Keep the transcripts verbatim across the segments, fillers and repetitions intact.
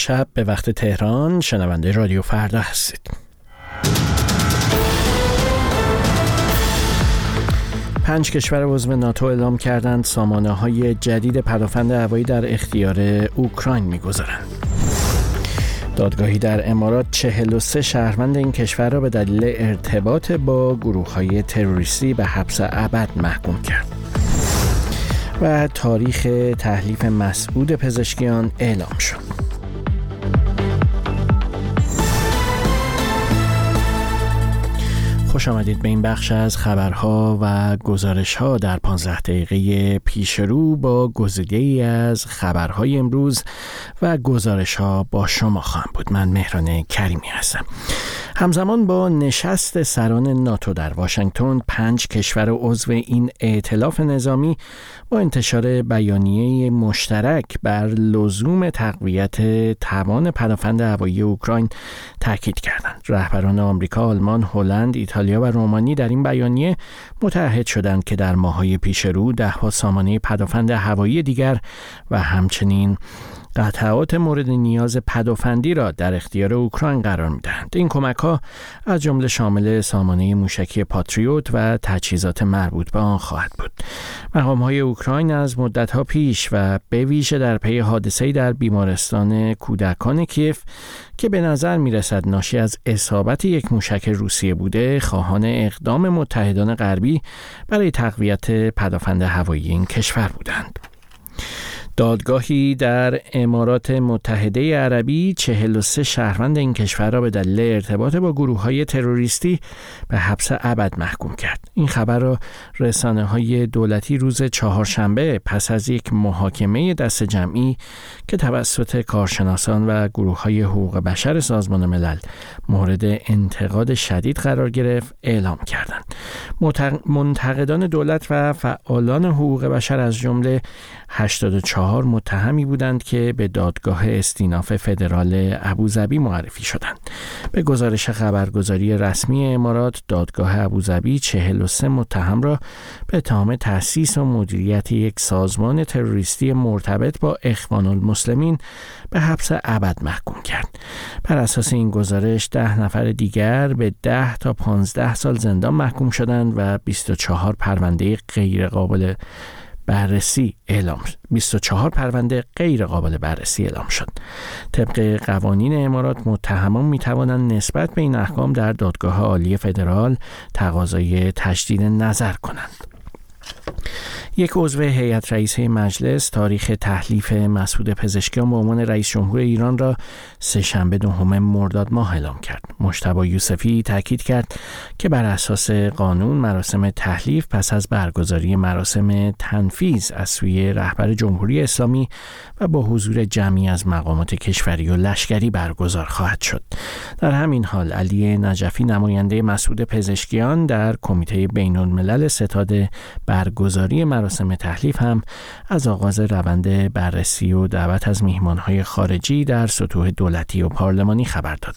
شب به وقت تهران شنونده رادیو فردا هستید. پنج کشور عضو ناتو اعلام کردند سامانه‌های جدید پدافند هوایی در اختیار اوکراین می‌گذارند. دادگاهی در امارات چهل و سه شهروند این کشور را به دلیل ارتباط با گروه‌های تروریستی به حبس ابد محکوم کرد. و تاریخ تحلیف مسعود پزشکیان اعلام شد. خوش آمدید به این بخش از خبرها و گزارش‌ها در پانزده دقیقه پیش رو با گزیده‌ای از خبرهای امروز و گزارش‌ها با شما خواهم بود. من مهران کریمی هستم. همزمان با نشست سران ناتو در واشنگتن، پنج کشور عضو این ائتلاف نظامی با انتشار بیانیه مشترک بر لزوم تقویت توان پدافند هوایی اوکراین تاکید کردند. رهبران آمریکا، آلمان، هلند، ایتالیا و رومانی در این بیانیه متعهد شدند که در ماه‌های پیش رو ده‌ها سامانه پدافند هوایی دیگر و همچنین قطعات مورد نیاز پدافندی را در اختیار اوکراین قرار می‌دهند. این کمک‌ها از جمله شامل سامانه موشکی پاتریوت و تجهیزات مربوط به آن خواهد بود. مقام‌های اوکراین از مدت‌ها پیش و به ویژه در پی حادثه‌ای در بیمارستان کودکان کیف که به نظر می‌رسد ناشی از اصابت یک موشک روسیه بوده، خواهان اقدام متحدان غربی برای تقویت پدافند هوایی این کشور بودند. دادگاهی در امارات متحده عربی چهل و سه شهروند این کشور را به دلیل ارتباط با گروه‌های تروریستی به حبس ابد محکوم کرد. این خبر را رسانه‌های دولتی روز چهارشنبه پس از یک محاکمه دست جمعی که توسط کارشناسان و گروه‌های حقوق بشر سازمان ملل مورد انتقاد شدید قرار گرفت اعلام کردند. منتقدان دولت و فعالان حقوق بشر از جمله هشتاد و چهار متهمی بودند که به دادگاه استیناف فدرال ابوظبی معرفی شدند. به گزارش خبرگزاری رسمی امارات، دادگاه ابوظبی چهل و سه متهم را به اتهام تأسیس و مدیریت یک سازمان تروریستی مرتبط با اخوان المسلمین به حبس ابد محکوم کرد. بر اساس این گزارش ده نفر دیگر به ده تا پانزده سال زندان محکوم شدند و بیست و چهار پرونده غیر قابل بررسی اعلام شد. بیست و چهار پرونده غیر قابل بررسی اعلام شد. طبق قوانین امارات متهمان می توانند نسبت به این احکام در دادگاه عالی فدرال تقاضای تجدید نظر کنند. یک عضو هیئت رئیسه مجلس تاریخ تحلیف مسعود پزشکیان به عنوان رئیس جمهور ایران را سه‌شنبه دهم مرداد ماه اعلام کرد. مجتبی یوسفی تاکید کرد که بر اساس قانون مراسم تحلیف پس از برگزاری مراسم تنفیذ از سوی رهبر جمهوری اسلامی و با حضور جمعی از مقامات کشوری و لشکری برگزار خواهد شد. در همین حال علی نجفی نماینده مسعود پزشکیان در کمیته بین‌الملل ستاد برگزاری مراسم تحلیف هم از آغاز روند بررسی و دعوت از میهمانهای خارجی در سطوح دولتی و پارلمانی خبر داد.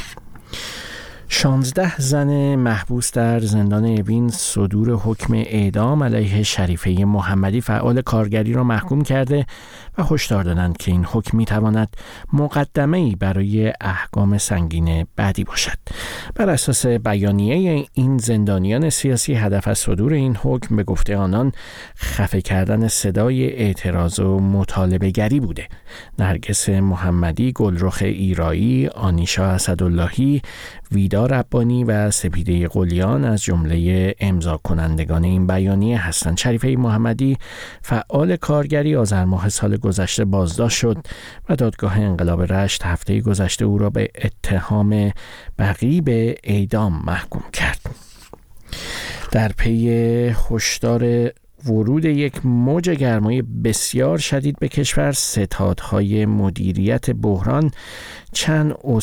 شانزده زن محبوس در زندان اوین صدور حکم اعدام علیه شریفه محمدی فعال کارگری را محکوم کرده و هشدار دادند که این حکم می‌تواند مقدمه‌ای برای احکام سنگین بعدی باشد. بر اساس بیانیه این زندانیان سیاسی، هدف از صدور این حکم به گفته آنان خفه کردن صدای اعتراض و مطالبه گری بوده. نرگس محمدی، گلرخ ایرایی، آنیشا اسداللهی، ویدا ربانی و سپیده قلیان از جمله امضا کنندگان این بیانیه هستند. شریفه محمدی فعال کارگری آذر ماه سال گذشته بازداشت شد و دادگاه انقلاب رشت هفته گذشته او را به اتهام بغی به اعدام محکوم کرد. در پی هشدار ورود یک موج گرمای بسیار شدید به کشور، ستادهای مدیریت بحران چند است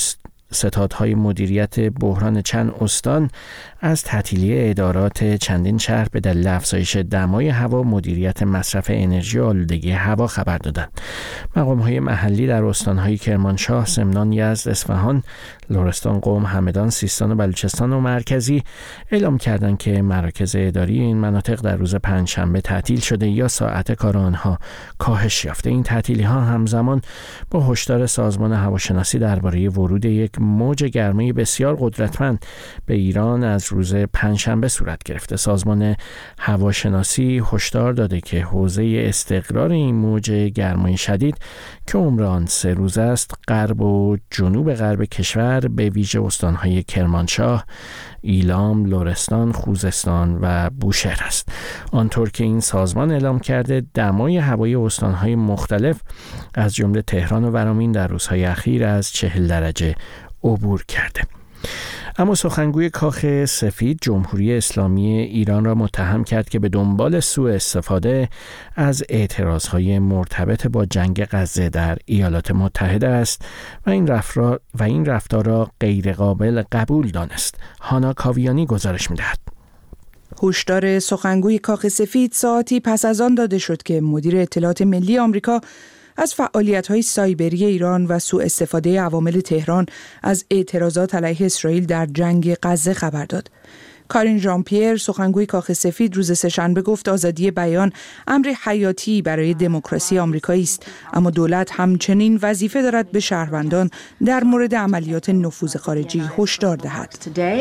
ستادهای مدیریت بحران چند استان از تعطیلی ادارات چندین شهر به دلیل افزایش دمای هوا، مدیریت مصرف انرژی و آلودگی هوا خبر دادند. مقام‌های محلی در استان‌های کرمانشاه، سمنان، یزد، اصفهان، لرستان، قم، همدان، سیستان و بلوچستان و مرکزی اعلام کردند که مراکز اداری این مناطق در روز پنجشنبه تعطیل شده یا ساعت کار آنها کاهش یافته. این تعطیلی‌ها همزمان با هشدار سازمان هواشناسی درباره ورود یک موج گرمای بسیار قدرتمند به ایران از روز پنجشنبه صورت گرفته. سازمان هواشناسی هشدار داده که حوزه استقرار این موج گرمای شدید که عمر آن سه روز است، غرب و جنوب غرب کشور به ویژه استان‌های کرمانشاه، ایلام، لرستان، خوزستان و بوشهر است. آنطور که این سازمان اعلام کرده، دمای هوای استان‌های مختلف از جمله تهران و ورامین در روزهای اخیر از چهل درجه عبور کرده. اما سخنگوی کاخ سفید جمهوری اسلامی ایران را متهم کرد که به دنبال سوء استفاده از اعتراضهای مرتبط با جنگ غزه در ایالات متحده است و این رفتار و این رفتار را غیر قابل قبول دانست. هانا کاویانی گزارش می‌دهد. هشدار سخنگوی کاخ سفید ساعتی پس از آن داده شد که مدیر اطلاعات ملی آمریکا از فعالیت‌های سایبری ایران و سوء استفاده عوامل تهران از اعتراضات علیه اسرائیل در جنگ غزه خبر داد. کارین ژان پیر سخنگوی کاخ سفید روز سه‌شنبه گفت آزادی بیان امر حیاتی برای دموکراسی آمریکایی است، اما دولت همچنین وظیفه دارد به شهروندان در مورد عملیات نفوذ خارجی هشدار دهد.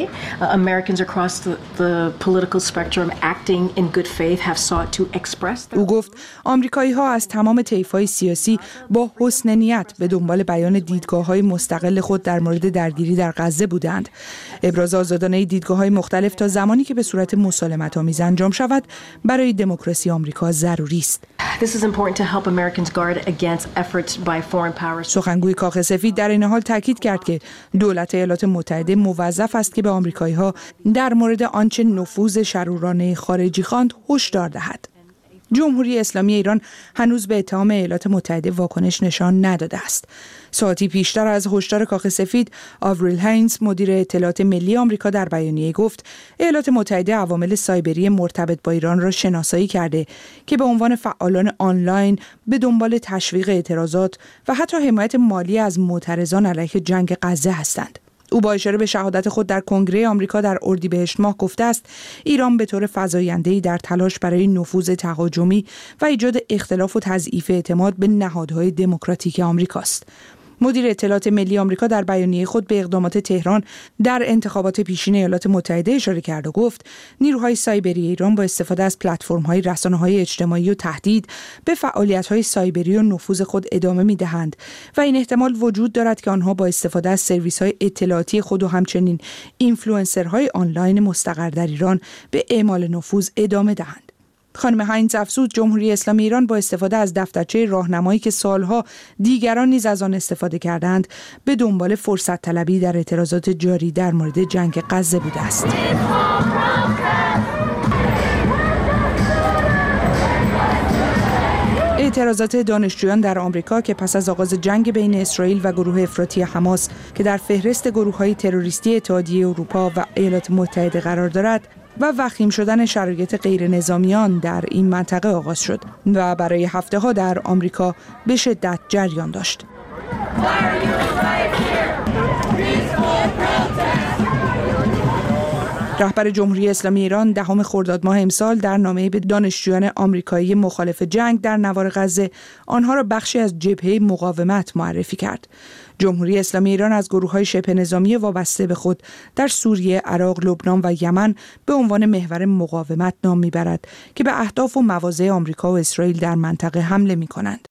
او گفت آمریکایی‌ها از تمام طیف‌های سیاسی با حسن نیت به دنبال بیان دیدگاه‌های مستقل خود در مورد درگیری در غزه بودند. ابراز آزادانه دیدگاه‌های مختلف تا زمانی که به صورت مسالمت‌آمیز انجام شود برای دموکراسی آمریکا ضروری است. سخنگوی کاخ سفید در این حال تاکید کرد که دولت ایالات متحده موظف است که به آمریکایی‌ها در مورد آنچه نفوذ شرورانه خارجی خواند هشدار دهد. جمهوری اسلامی ایران هنوز به اتهام ایالات متحده واکنش نشان نداده است. ساعتی پیشتر از هشدار کاخ سفید، آوریل هینز مدیر اطلاعات ملی آمریکا در بیانیه گفت ایالات متحده عوامل سایبری مرتبط با ایران را شناسایی کرده که به عنوان فعالان آنلاین به دنبال تشویق اعتراضات و حتی حمایت مالی از معترضان علیه جنگ غزه هستند. او با اشاره به شهادت خود در کنگره آمریکا در اردیبهشت ماه گفته است ایران به طور فزاینده‌ای در تلاش برای نفوذ تهاجمی و ایجاد اختلاف و تضعیف اعتماد به نهادهای دموکراتیک آمریکاست. مدیر اطلاعات ملی آمریکا در بیانیه خود به اقدامات تهران در انتخابات پیشین ایالات متحده اشاره کرد و گفت نیروهای سایبری ایران با استفاده از پلتفرم‌های رسانه‌های اجتماعی و تهدید به فعالیت‌های سایبری و نفوذ خود ادامه می‌دهند و این احتمال وجود دارد که آنها با استفاده از سرویس‌های اطلاعاتی خود و همچنین اینفلوئنسرهای آنلاین مستقر در ایران به اعمال نفوذ ادامه دهند. خانم هاینز افزود جمهوری اسلامی ایران با استفاده از دفترچه راهنمایی که سالها دیگران نیز از آن استفاده کردند به دنبال فرصت طلبی در اعتراضات جاری در مورد جنگ غزه بوده است. اعتراضات دانشجویان در آمریکا که پس از آغاز جنگ بین اسرائیل و گروه افراطی حماس که در فهرست گروه‌های تروریستی اتحادیه اروپا و ایالات متحده قرار دارد و وخیم شدن شرایط غیر نظامیان در این منطقه آغاز شد و برای هفته ها در آمریکا به شدت جریان داشت. رهبر جمهوری اسلامی ایران دهم خرداد ماه امسال در نامه‌ای به دانشجویان آمریکایی مخالف جنگ در نوار غزه آنها را بخشی از جبهه مقاومت معرفی کرد. جمهوری اسلامی ایران از گروه‌های شبه نظامی وابسته به خود در سوریه، عراق، لبنان و یمن به عنوان محور مقاومت نام میبرد که به اهداف و مواضع آمریکا و اسرائیل در منطقه حمله می‌کنند.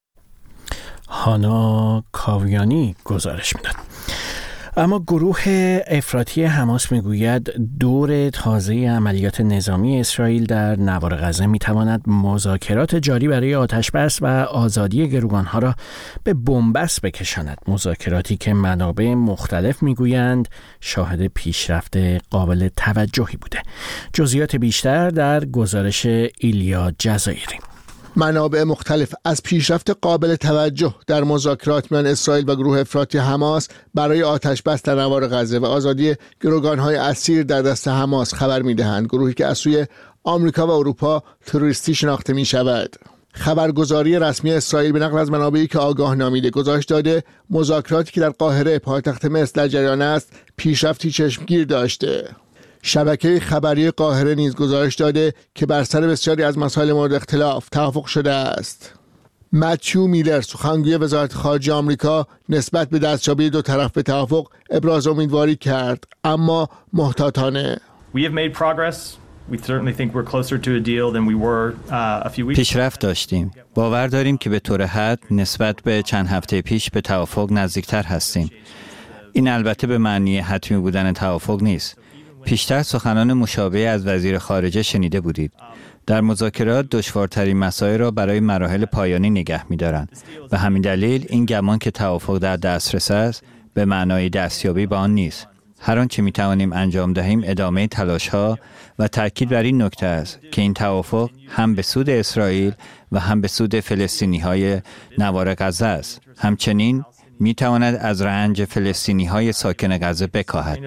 هانا کاویانی گزارش می‌داد. اما گروه افراطی حماس میگوید دور تازه عملیات نظامی اسرائیل در نوار غزه میتواند مذاکرات جاری برای آتشبس و آزادی گروگانها را به بنبست بکشاند. مذاکراتی که منابع مختلف میگویند شاهد پیشرفت قابل توجهی بوده. جزئیات بیشتر در گزارش ایلیا جزایری. منابع مختلف از پیشرفت قابل توجه در مذاکرات میان اسرائیل و گروه افراطی حماس برای آتش‌بس در نوار غزه و آزادی گروگان‌های اسیر در دست حماس خبر می‌دهند، گروهی که از سوی آمریکا و اروپا تروریستی شناخته می‌شود. خبرگزاری رسمی اسرائیل به نقل از منابعی که آگاه نامیده گزارش داده مذاکراتی که در قاهره پایتخت مصر در جریان است پیشرفتی چشمگیر داشته. شبکه خبری قاهره نیز گزارش داده که بر سر بسیاری از مسائل مورد اختلاف توافق شده است. متیو میلر سخنگوی وزارت خارجه آمریکا نسبت به دستیابی دو طرف به توافق ابراز امیدواری کرد، اما محتاطانه. We have made progress. We certainly think we're closer to a deal than we were uh, a few weeks. پیشرفت داشتیم. باور داریم که به طور حد نسبت به چند هفته پیش به توافق نزدیکتر هستیم. این البته به معنی حتمی بودن توافق نیست. پیشتر سخنان مشابه از وزیر خارجه شنیده بودید. در مذاکرات دشوارترین مسائل را برای مراحل پایانی نگه می‌دارند و همین دلیل این گمان که توافق در دسترس است به معنای دستیابی به آن نیست. هر آنچه می‌توانیم انجام دهیم ادامه تلاش‌ها و تاکید بر این نکته است که این توافق هم به سود اسرائیل و هم به سود فلسطینی‌های نوار غزه است. همچنین می تواند از رنج فلسطینی های ساکن غزه بکاهد.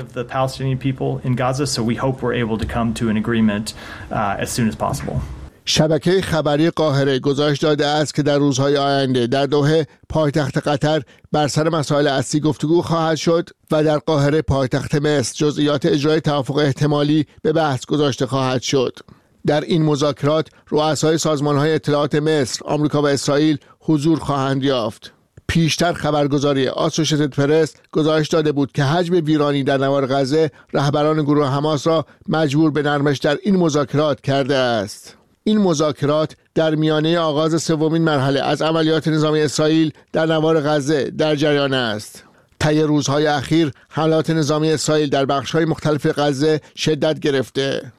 شبکه خبری قاهره گزارش داده است که در روزهای آینده در دوحه پایتخت قطر بر سر مسائل اصلی گفتگو خواهد شد و در قاهره پایتخت مصر جزئیات اجرای توافق احتمالی به بحث گذاشته خواهد شد. در این مذاکرات رؤسای سازمان‌های اطلاعات مصر، آمریکا و اسرائیل حضور خواهند یافت. پیشتر خبرگزاری آسوشیتد پرس گزارش داده بود که حجم ویرانی در نوار غزه رهبران گروه حماس را مجبور به نرمش در این مذاکرات کرده است. این مذاکرات در میانه آغاز سومین مرحله از عملیات نظامی اسرائیل در نوار غزه در جریان است. طی روزهای اخیر حملات نظامی اسرائیل در بخش‌های مختلف غزه شدت گرفته.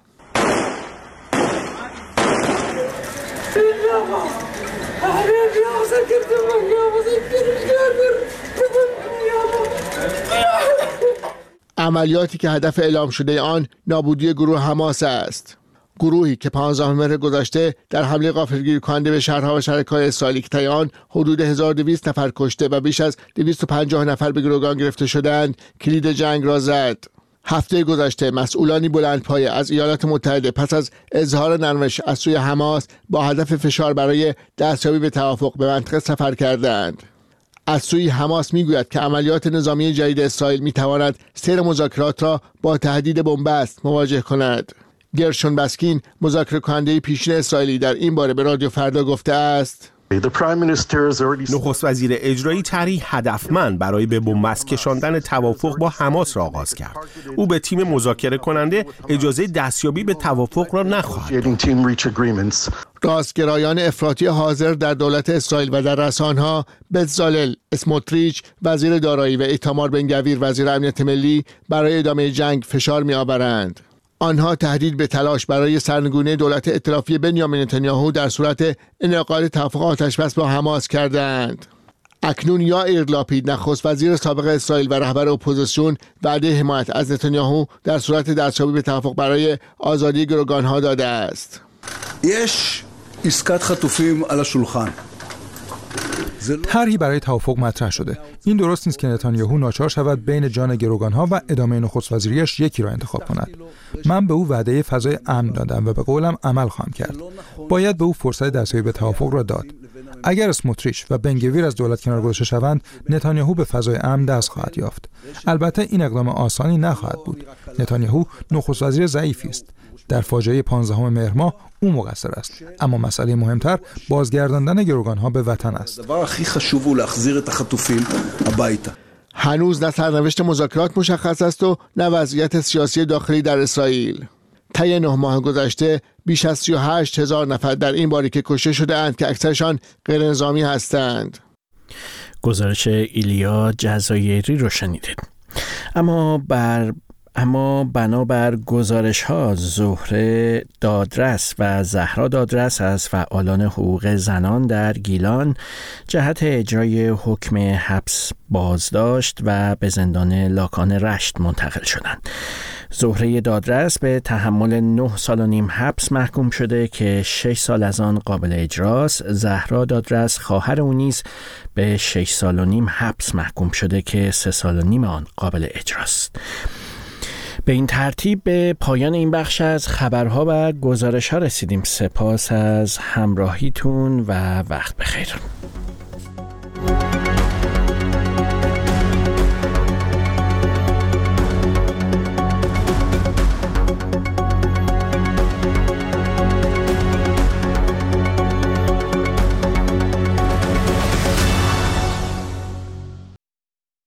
عملیاتی که هدف اعلام شده آن نابودی گروه حماس است. گروهی که پانزدهم مهر گذشته در حمله غافلگیر کننده به شهرها و شهرک‌های اسرائیلی که طی آن حدود هزار و دویست نفر کشته و بیش از دویست و پنجاه نفر به گروگان گرفته شدند کلید جنگ را زد. هفته گذشته مسئولانی بلندپایه از ایالات متحده پس از اظهار نرمش از سوی حماس با هدف فشار برای دستیابی به توافق به منطقه سفر کردند. از سوی حماس میگوید که عملیات نظامی جدید اسرائیل میتواند سیر مذاکرات را با تهدید بنبست مواجه کند. گرشون بسکین مذاکره کننده پیشین اسرائیلی در این باره به رادیو فردا گفته است: نخست وزیر اجرایی طرحی هدفمند برای به بنبست کشاندن توافق با حماس را آغاز کرد. او به تیم مذاکره کننده اجازه دستیابی به توافق را نخواهد داد. راستگرایان افراطی حاضر در دولت اسرائیل و در رسانه‌ها بزالل اسموتریچ وزیر دارایی و ایتامار بن گویر وزیر امنیت ملی برای ادامه جنگ فشار می‌آورند. آنها تهدید به تلاش برای سرنگونی دولت ائتلافی بنیامین نتانیاهو در صورت انعقاد توافق آتش‌بس با حماس کردند. اکنون یائیر لاپید نخست وزیر سابق اسرائیل و رهبر اپوزیسیون وعده حمایت از نتانیاهو در صورت دستیابی به توافق برای آزادی گروگان‌ها داده است. יש עסקת חטופים על השולחן. طرحی برای توافق مطرح شده. این درست نیست که نتانیاهو ناچار شود بین جان گروگانها و ادامه نخست وزیریش یکی را انتخاب کند. من به او وعده فضای امن دادم و به قولم عمل خواهم کرد. باید به او فرصت دستیابی به توافق را داد. اگر اسموتریچ و بن گویر از دولت کنار گذاشته شوند، نتانیاهو به فضای امن دست خواهد یافت. البته این اقدام آسانی نخواهد بود. نتانیاهو نخست وزیر ضعیفی است. در فاجعه پانزدهم مهر ماه او مقصر است، اما مسئله مهمتر بازگرداندن گروگانها به وطن است. هنوز نه سرنوشت مذاکرات مشخص است و نه وضعیت سیاسی داخلی در اسرائیل. طی نه ماه گذشته بیش از سی و هشت هزار نفر در این باریکه کشته شده اند که اکثرشان غیر نظامی هستند. گزارش ایلیا جزایری رو شنیدید. اما بر اما بنابر گزارش ها زهره دادرس و زهرا دادرس از فعالان حقوق زنان در گیلان جهت اجرای حکم حبس بازداشت و به زندان لاکان رشت منتقل شدند. زهره دادرس به تحمل نه سال و نیم حبس محکوم شده که شش سال از آن قابل اجراست. زهرا دادرس خواهر او نیز به شش سال و نیم حبس محکوم شده که سه سال و نیم آن قابل اجراست. به این ترتیب به پایان این بخش از خبرها و گزارش‌ها رسیدیم. سپاس از همراهیتون و وقت بخیر.